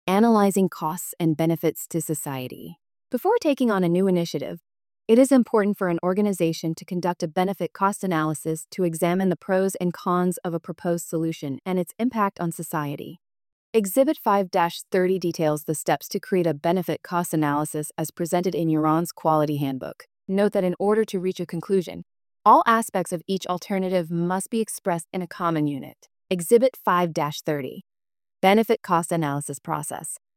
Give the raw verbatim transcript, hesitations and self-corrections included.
Analyzing costs and benefits to society. Before taking on a new initiative, it is important for an organization to conduct a benefit cost analysis to examine the pros and cons of a proposed solution and its impact on society. Exhibit five dash thirty details the steps to create a benefit cost analysis as presented in Huron's Quality Handbook. Note that in order to reach a conclusion, all aspects of each alternative must be expressed in a common unit. Exhibit five dash thirty. Benefit cost analysis process.